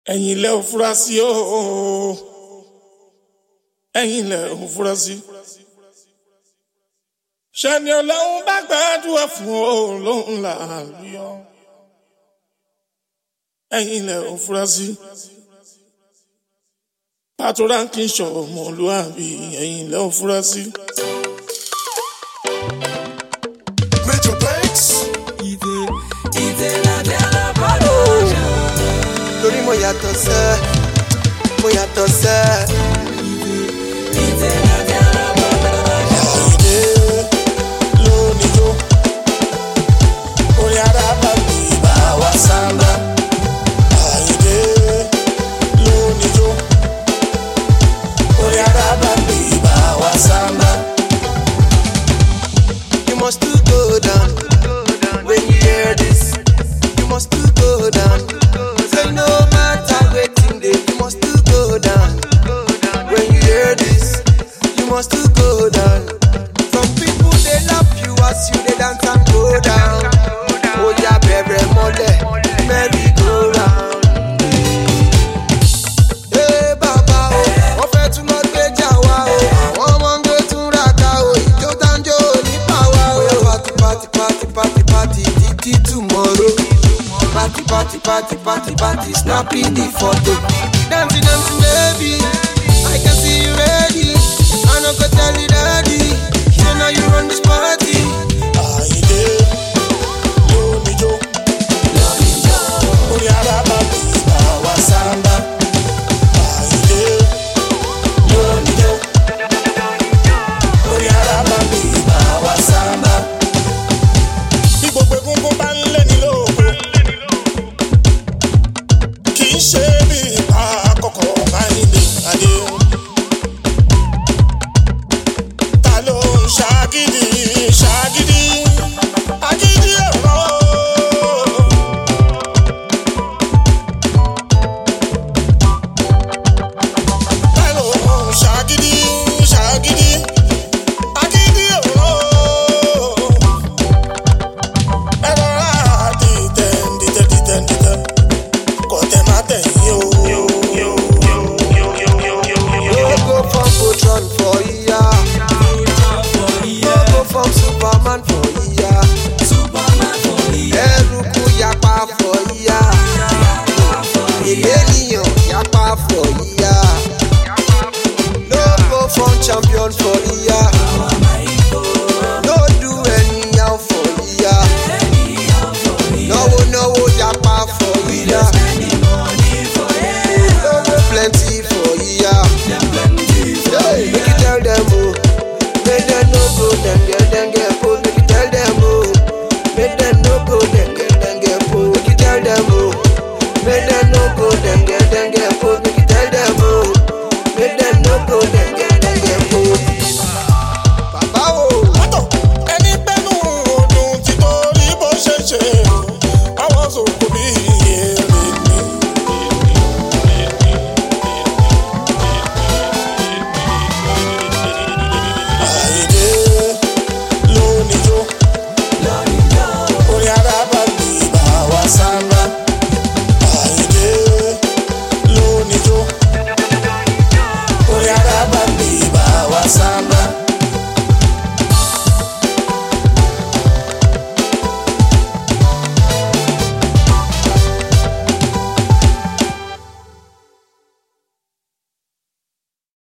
ẹ̀yin lẹ ò fura sí o ẹ̀yin lẹ ò fura sí. ṣẹ́ni ọlọ́run bá gbàdúrà fún o lóhùn làálùyọ ẹ̀yin lẹ ò fura sí. pàtó ránkì ṣọmọlúwàbí ẹ̀yin lẹ ò fura sí. Major Banks. Torí mo yàtọ̀ sẹ́, mo yàtọ̀ sẹ́. Àyìndé lónìí jó, orí ara bá mi bá wa sáńbà. Àyìndé lónìí jó, orí ara bá mi bá wa sáńbà. You must to go down when you hear this. You must to go down. Say no matter waiting day, you must to go down. When you hear this, you must to go down. Some people they love you as you they dance and go down. Oh yeah, baby, mole, merry go round. Hey Baba, wọ́n fẹ́ tún lọ gbé jà wá o. Àwọn ọmọ ń gbé tún ra ká o. Ìjó tanjó nípa wa o. Party, party, party, party, party, títí tomorrow. Party, snapping the photo. Dancing, dancing, baby. I can see you ready. I no go tell you daddy. You know you run this party. Àyìndé lónìí jó, orí ara bá mi bá wa sáńbà. Àyìndé lónìí jó, orí ara bá mi bá wa sáńbà. Bí gbogbo egungun bá ń lé ní lóko, kì í ṣe bí ipa àkọ́kọ́ Àyìndé adé. Ta ló ń ṣàgídí ṣàgídí agídí ẹ̀rọ? Ta ló ń ṣàgídí ṣàgídí agídí ẹ̀rọ? Ẹ̀rọ rà dìtẹ̀ kò tẹ̀ má tẹ̀yìn o. No go from Voltron for iya. No go from Superman for iya. Eruku yapa for iya. Ènìyàn yapa for iya. No go from champion for iya. No do anyhow for iya. No yapa for iya. No plenty for iya. Hey, make you tell them oh, make them no go get poor. Make you tell them oh, make them no go get poor. Make you tell them oh, make them no go get poor. Make you tell them oh, make them no go get